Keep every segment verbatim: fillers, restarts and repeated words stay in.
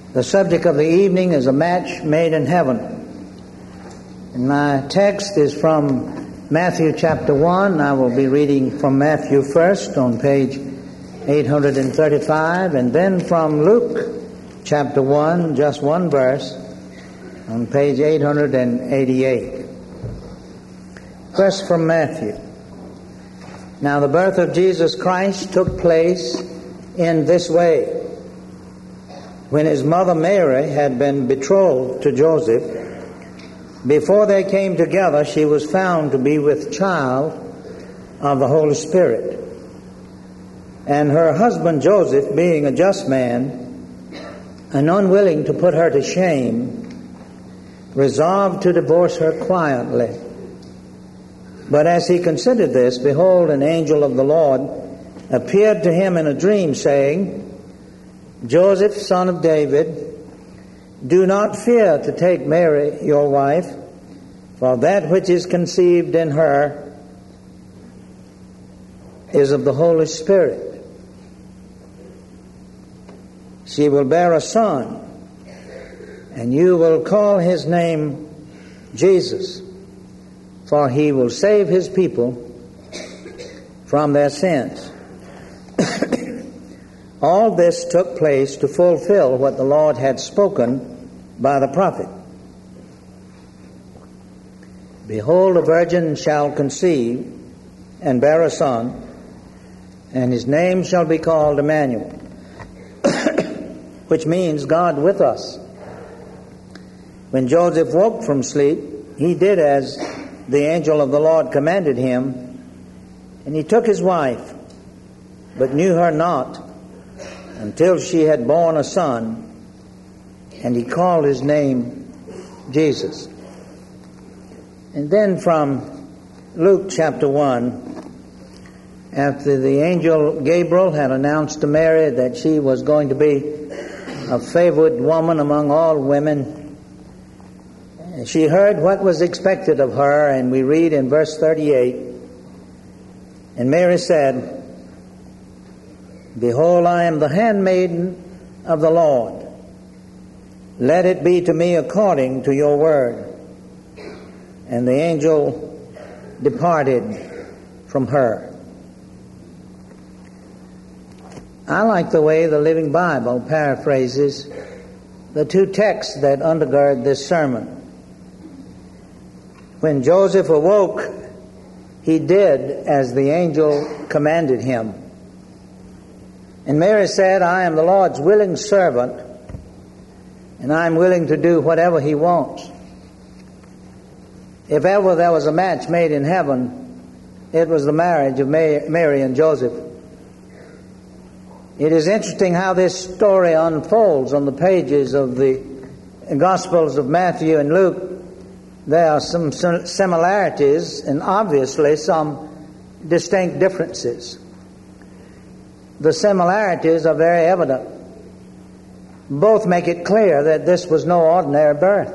The subject of the evening is a match made in heaven. And my text is from Matthew chapter one. I will be reading from Matthew first on page eight hundred thirty-five, and then from Luke chapter one, just one verse, on page eight hundred eighty-eight. First from Matthew. Now the birth of Jesus Christ took place in this way. When his mother Mary had been betrothed to Joseph, before they came together, she was found to be with child of the Holy Spirit. And her husband Joseph, being a just man and unwilling to put her to shame, resolved to divorce her quietly. But as he considered this, behold, an angel of the Lord appeared to him in a dream, saying, Joseph, son of David, do not fear to take Mary, your wife, for that which is conceived in her is of the Holy Spirit. She will bear a son, and you will call his name Jesus, for he will save his people from their sins. All this took place to fulfill what the Lord had spoken by the prophet. Behold, a virgin shall conceive and bear a son, and his name shall be called Emmanuel, which means God with us. When Joseph woke from sleep, he did as the angel of the Lord commanded him, and he took his wife, but knew her not until she had borne a son, and he called his name Jesus. And then from Luke chapter one, after the angel Gabriel had announced to Mary that she was going to be a favored woman among all women, she heard what was expected of her, and we read in verse thirty-eight, and Mary said, Behold, I am the handmaiden of the Lord. Let it be to me according to your word. And the angel departed from her. I like the way the Living Bible paraphrases the two texts that undergird this sermon. When Joseph awoke, he did as the angel commanded him. And Mary said, I am the Lord's willing servant, and I am willing to do whatever he wants. If ever there was a match made in heaven, it was the marriage of Mary and Joseph. It is interesting how this story unfolds on the pages of the Gospels of Matthew and Luke. There are some similarities and obviously some distinct differences. The similarities are very evident. Both make it clear that this was no ordinary birth.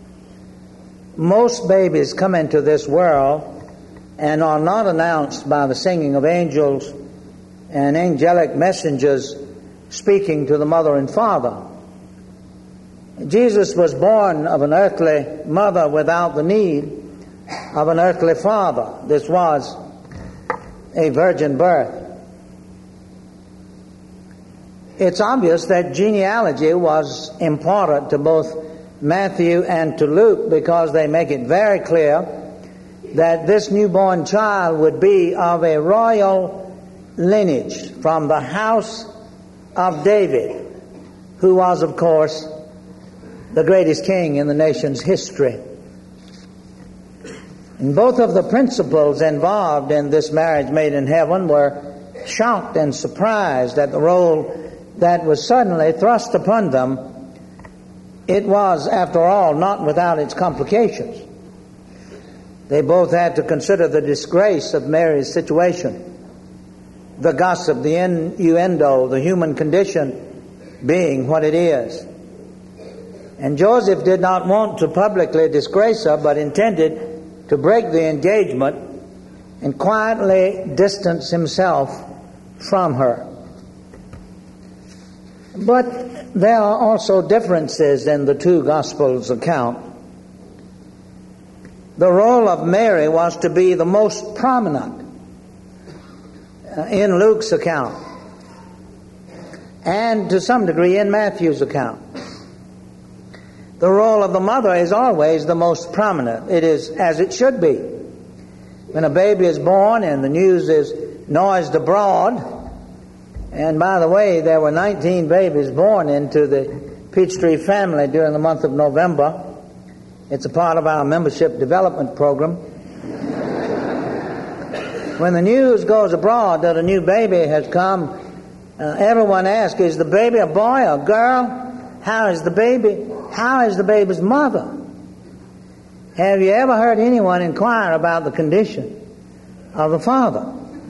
Most babies come into this world and are not announced by the singing of angels and angelic messengers speaking to the mother and father. Jesus was born of an earthly mother without the need of an earthly father. This was a virgin birth. It's obvious that genealogy was important to both Matthew and to Luke, because they make it very clear that this newborn child would be of a royal lineage from the house of David, who was, of course, the greatest king in the nation's history. And both of the principals involved in this marriage made in heaven were shocked and surprised at the role that was suddenly thrust upon them. It was, after all, not without its complications. They both had to consider the disgrace of Mary's situation, the gossip, the innuendo, the human condition being what it is. And Joseph did not want to publicly disgrace her, but intended to break the engagement and quietly distance himself from her. But there are also differences in the two Gospels' account. The role of Mary was to be the most prominent in Luke's account, and to some degree in Matthew's account. The role of the mother is always the most prominent. It is as it should be. When a baby is born and the news is noised abroad, and by the way, there were nineteen babies born into the Peachtree family during the month of November. It's a part of our membership development program. When the news goes abroad that a new baby has come, uh, everyone asks, is the baby a boy or a girl? How is the baby? How is the baby's mother? Have you ever heard anyone inquire about the condition of the father?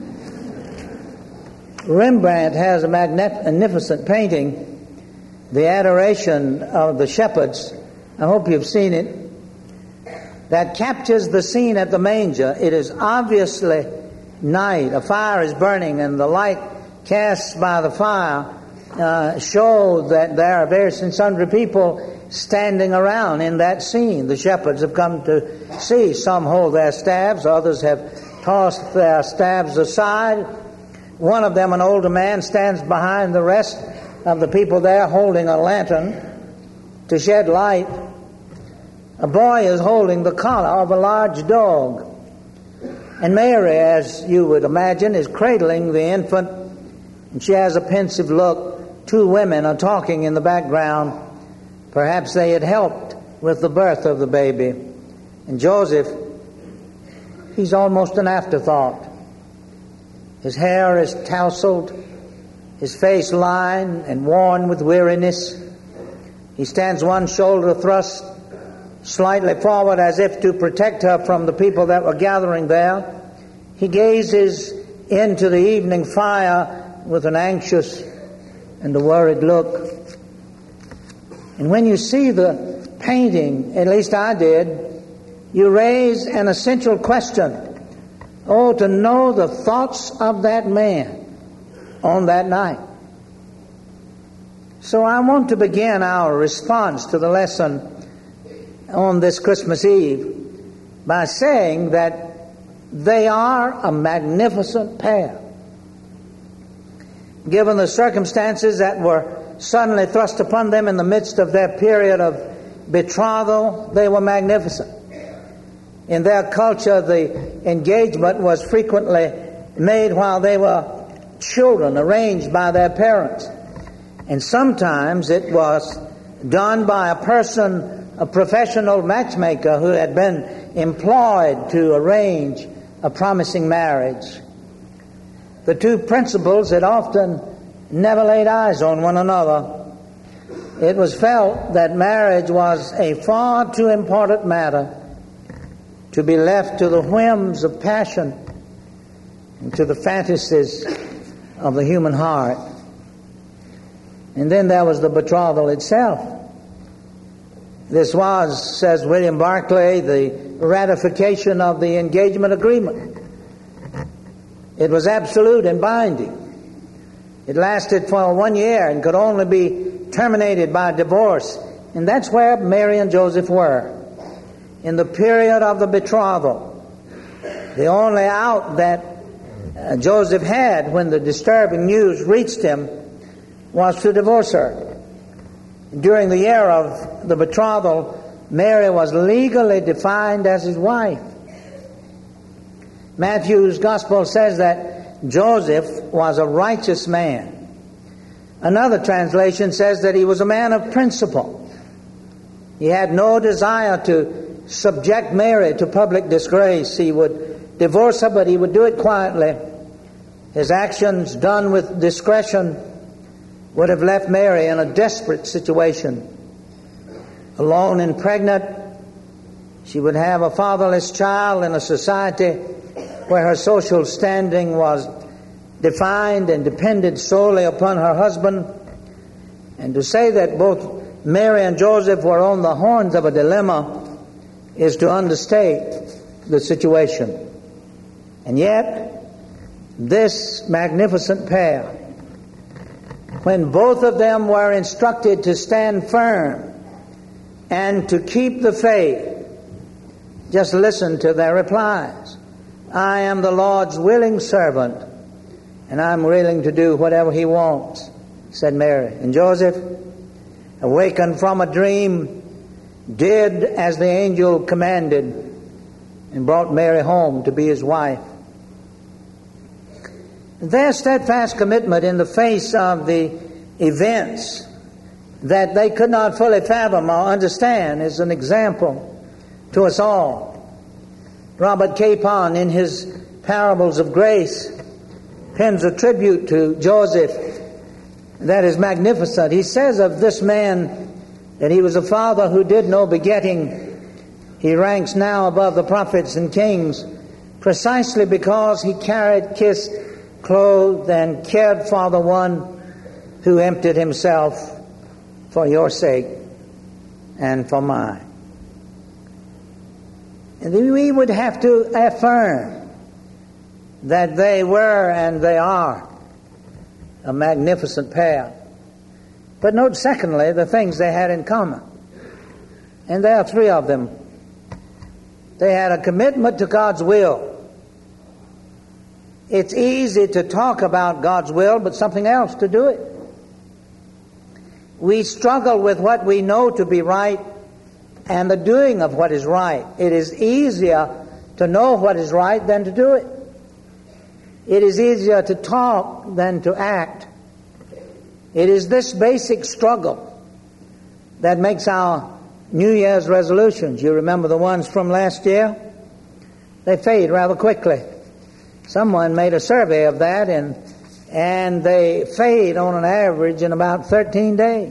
Rembrandt has a magnificent painting, The Adoration of the Shepherds. I hope you've seen it. That captures the scene at the manger. It is obviously night. A fire is burning, and the light cast by the fire uh, show that there are various and sundry people standing around in that scene. The shepherds have come to see. Some hold their staves, others have tossed their staves aside. One of them, an older man, stands behind the rest of the people there holding a lantern to shed light. A boy is holding the collar of a large dog. And Mary, as you would imagine, is cradling the infant, and she has a pensive look. Two women are talking in the background. Perhaps they had helped with the birth of the baby. And Joseph, he's almost an afterthought. His hair is tousled, his face lined and worn with weariness. He stands one shoulder thrust slightly forward as if to protect her from the people that were gathering there. He gazes into the evening fire with an anxious and a worried look. And when you see the painting, at least I did, you raise an essential question. Oh, to know the thoughts of that man on that night. So I want to begin our response to the lesson on this Christmas Eve by saying that they are a magnificent pair. Given the circumstances that were suddenly thrust upon them in the midst of their period of betrothal, they were magnificent. In their culture, the engagement was frequently made while they were children, arranged by their parents. And sometimes it was done by a person, a professional matchmaker who had been employed to arrange a promising marriage. The two principals had often never laid eyes on one another. It was felt that marriage was a far too important matter to be left to the whims of passion and to the fantasies of the human heart. And then there was the betrothal itself. This was, says William Barclay, the ratification of the engagement agreement. It was absolute and binding. It lasted for one year and could only be terminated by divorce. And that's where Mary and Joseph were. In the period of the betrothal, the only out that uh, Joseph had when the disturbing news reached him was to divorce her. During the year of the betrothal, Mary was legally defined as his wife. Matthew's gospel says that Joseph was a righteous man. Another translation says that he was a man of principle. He had no desire to subject Mary to public disgrace. He would divorce her, but he would do it quietly. His actions, done with discretion, would have left Mary in a desperate situation. Alone and pregnant, she would have a fatherless child in a society where her social standing was defined and depended solely upon her husband. And to say that both Mary and Joseph were on the horns of a dilemma is to understate the situation. And yet, this magnificent pair, when both of them were instructed to stand firm and to keep the faith, just listen to their replies. I am the Lord's willing servant, and I'm willing to do whatever He wants, said Mary. And Joseph, awakened from a dream, did as the angel commanded and brought Mary home to be his wife. Their steadfast commitment in the face of the events that they could not fully fathom or understand is an example to us all. Robert Capon, in his Parables of Grace, pens a tribute to Joseph that is magnificent. He says of this man that he was a father who did no begetting. He ranks now above the prophets and kings precisely because he carried, kissed, clothed, and cared for the one who emptied himself for your sake and for mine. And we would have to affirm that they were and they are a magnificent pair. But note, secondly, the things they had in common. And there are three of them. They had a commitment to God's will. It's easy to talk about God's will, but something else to do it. We struggle with what we know to be right and the doing of what is right. It is easier to know what is right than to do it. It is easier to talk than to act. It is this basic struggle that makes our New Year's resolutions. You remember the ones from last year? They fade rather quickly. Someone made a survey of that, and and they fade on an average in about thirteen days.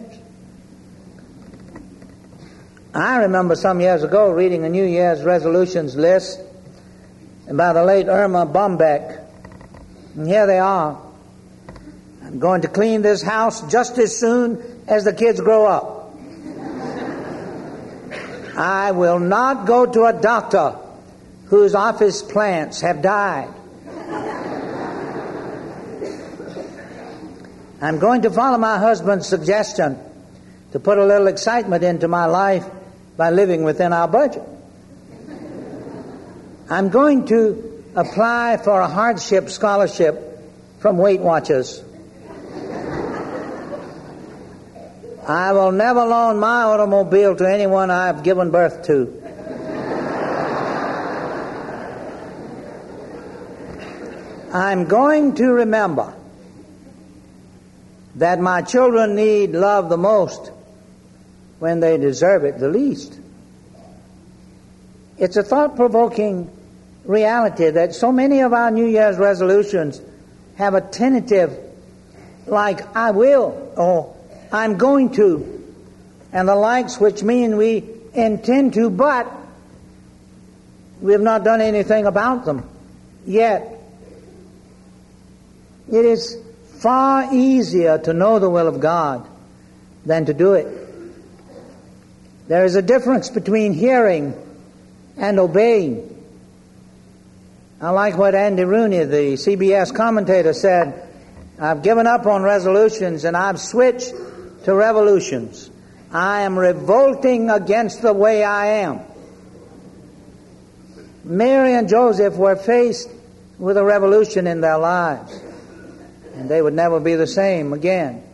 I remember some years ago reading a New Year's resolutions list by the late Irma Bombeck. And here they are. I'm going to clean this house just as soon as the kids grow up. I will not go to a doctor whose office plants have died. I'm going to follow my husband's suggestion to put a little excitement into my life by living within our budget. I'm going to apply for a hardship scholarship from Weight Watchers. I will never loan my automobile to anyone I've given birth to. I'm going to remember that my children need love the most when they deserve it the least. It's a thought-provoking reality that so many of our New Year's resolutions have a tentative, like I will, or I'm going to, and the likes, which mean we intend to, but we have not done anything about them yet. It is far easier to know the will of God than to do it. There is a difference between hearing and obeying. I like what Andy Rooney, the C B S commentator, said. I've given up on resolutions and I've switched to revolutions. I am revolting against the way I am. Mary and Joseph were faced with a revolution in their lives, and they would never be the same again.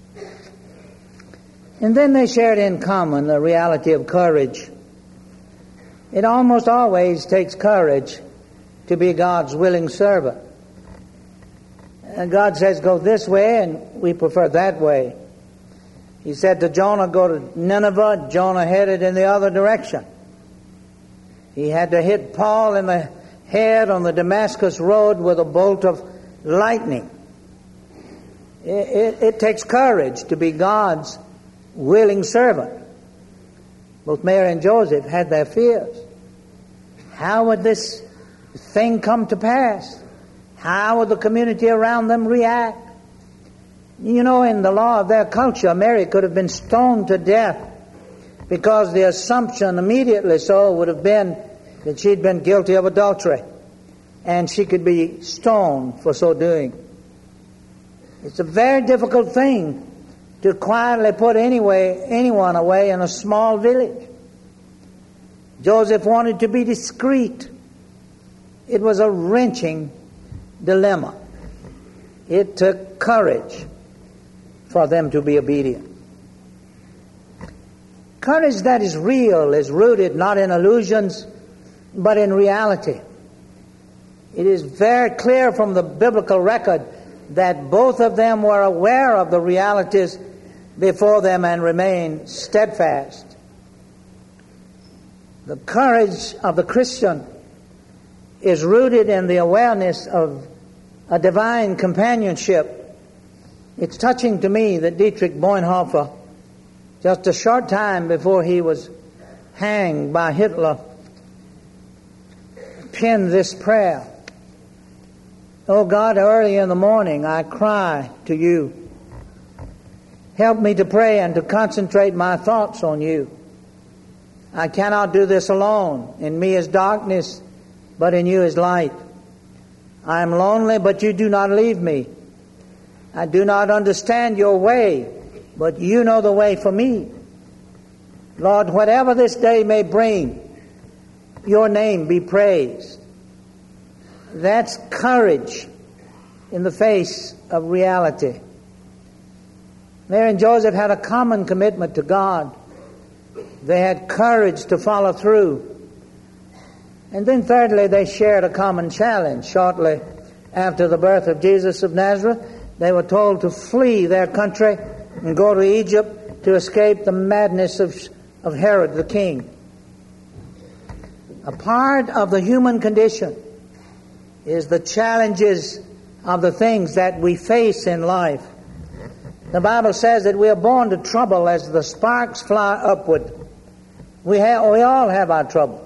And then they shared in common the reality of courage. It almost always takes courage to be God's willing servant. And God says, go this way, and we prefer that way. He said to Jonah, go to Nineveh. Jonah headed in the other direction. He had to hit Paul in the head on the Damascus road with a bolt of lightning. It, it, it takes courage to be God's willing servant. Both Mary and Joseph had their fears. How would this thing come to pass? How would the community around them react? You know, in the law of their culture, Mary could have been stoned to death because the assumption immediately so would have been that she'd been guilty of adultery, and she could be stoned for so doing. It's a very difficult thing to quietly put anyway, anyone away in a small village. Joseph wanted to be discreet. It was a wrenching dilemma. It took courage for them to be obedient. Courage that is real is rooted not in illusions, but in reality. It is very clear from the biblical record that both of them were aware of the realities before them and remained steadfast. The courage of the Christian is rooted in the awareness of a divine companionship. It's touching to me that Dietrich Bonhoeffer, just a short time before he was hanged by Hitler, penned this prayer. Oh God, early in the morning I cry to you. Help me to pray and to concentrate my thoughts on you. I cannot do this alone. In me is darkness, but in you is light. I am lonely, but you do not leave me. I do not understand your way, but you know the way for me. Lord, whatever this day may bring, your name be praised. That's courage in the face of reality. Mary and Joseph had a common commitment to God. They had courage to follow through. And then thirdly, they shared a common challenge. Shortly after the birth of Jesus of Nazareth, they were told to flee their country and go to Egypt to escape the madness of, of Herod the king. A part of the human condition is the challenges of the things that we face in life. The Bible says that we are born to trouble as the sparks fly upward. We, have, we all have our troubles.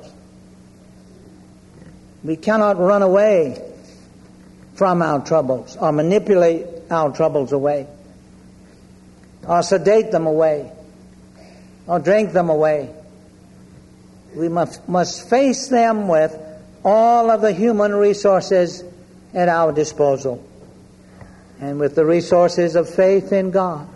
We cannot run away from our troubles or manipulate our troubles away or sedate them away or drink them away. We must, must face them with all of the human resources at our disposal and with the resources of faith in God.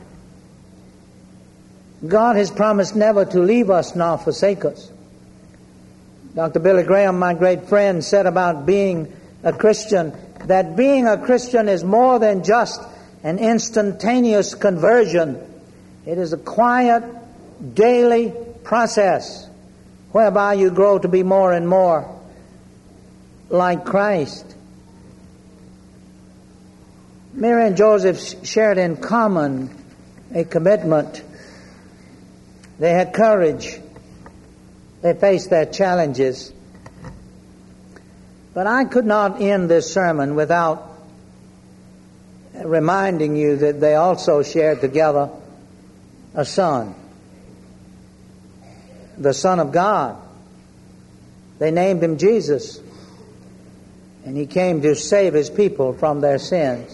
God has promised never to leave us nor forsake us. Doctor Billy Graham, my great friend, said about being a Christian that being a Christian is more than just an instantaneous conversion. It is a quiet, daily process whereby you grow to be more and more like Christ. Mary and Joseph shared in common a commitment. They had courage. They faced their challenges. But I could not end this sermon without reminding you that they also shared together a son, the Son of God. They named him Jesus, and he came to save his people from their sins.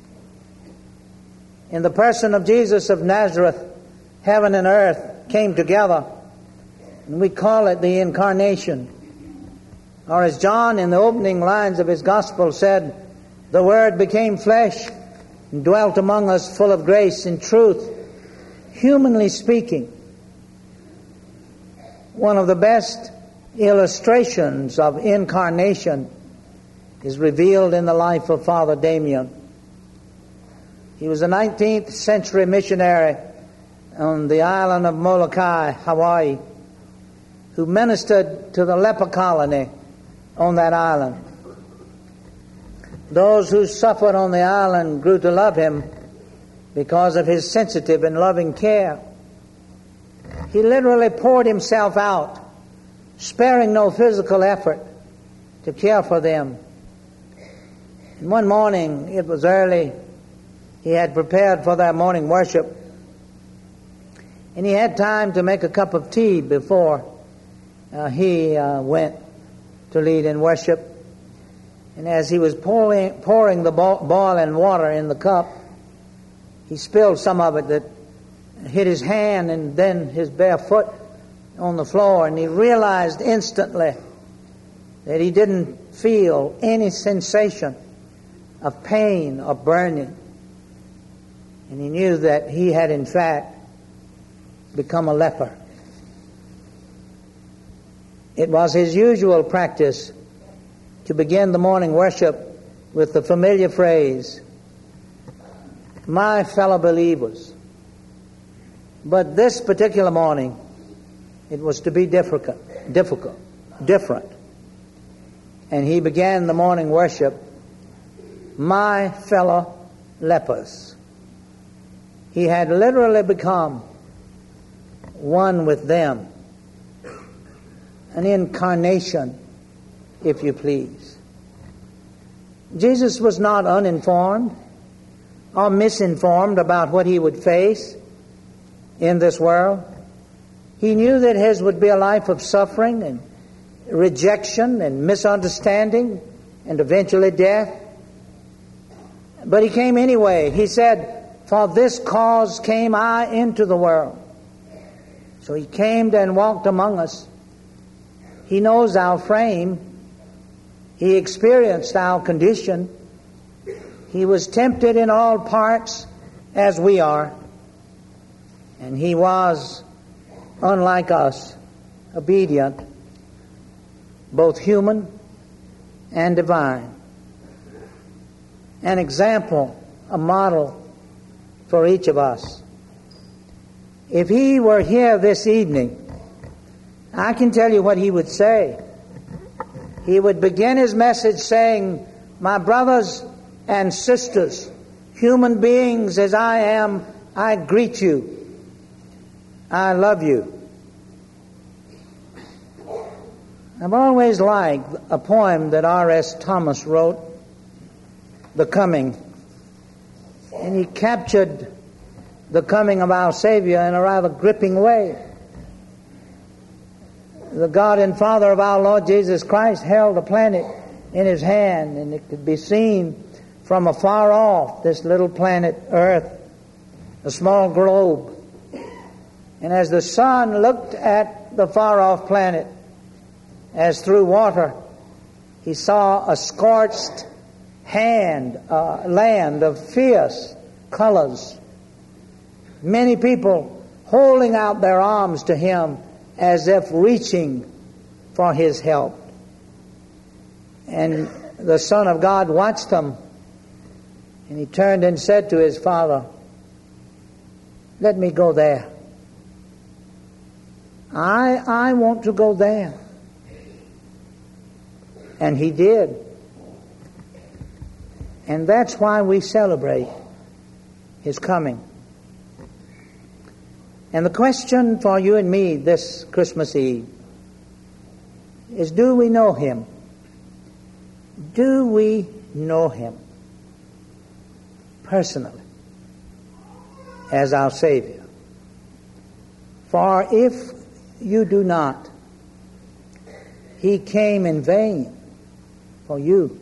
In the person of Jesus of Nazareth, heaven and earth came together, and we call it the Incarnation. Or as John in the opening lines of his Gospel said, the Word became flesh and dwelt among us full of grace and truth. Humanly speaking, one of the best illustrations of incarnation is revealed in the life of Father Damien. He was a nineteenth century missionary on the island of Molokai, Hawaii, who ministered to the leper colony on that island. Those who suffered on the island grew to love him because of his sensitive and loving care. He literally poured himself out, sparing no physical effort to care for them. And one morning, it was early, he had prepared for their morning worship, and he had time to make a cup of tea before uh, he uh, went to lead in worship. And as he was pouring, pouring the boiling water in the cup, he spilled some of it that hit his hand and then his bare foot on the floor, and he realized instantly that he didn't feel any sensation of pain or burning. And he knew that he had in fact become a leper. It was his usual practice to begin the morning worship with the familiar phrase, "My fellow believers." But this particular morning, it was to be difficult, difficult, different. And he began the morning worship, "My fellow lepers." He had literally become one with them. An incarnation, if you please. Jesus was not uninformed or misinformed about what he would face in this world. He knew that his would be a life of suffering and rejection and misunderstanding and eventually death. But he came anyway. He said, "For this cause came I into the world." So he came and walked among us. He knows our frame. He experienced our condition. He was tempted in all parts as we are. And he was, unlike us, obedient, both human and divine. An example, a model for each of us. If he were here this evening, I can tell you what he would say. He would begin his message saying, "My brothers and sisters, human beings as I am, I greet you. I love you." I've always liked a poem that R S Thomas wrote, "The Coming." And he captured the coming of our Savior in a rather gripping way. The God and Father of our Lord Jesus Christ held a planet in his hand, and it could be seen from afar off, this little planet Earth, a small globe. And as the sun looked at the far-off planet, as through water, he saw a scorched hand, a land of fierce colors. Many people holding out their arms to him as if reaching for his help. And the Son of God watched them, and he turned and said to his Father, "Let me go there. I, I want to go there." And he did. And that's why we celebrate his coming. And the question for you and me this Christmas Eve is, do we know him? Do we know him personally as our Savior? For if you do not, he came in vain for you.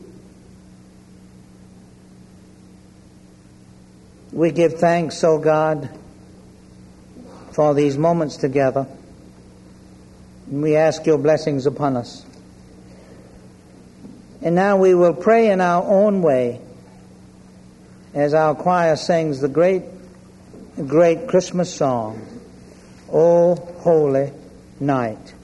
We give thanks, O God, for these moments together. And we ask your blessings upon us. And now we will pray in our own way as our choir sings the great, great Christmas song, "O Holy Night."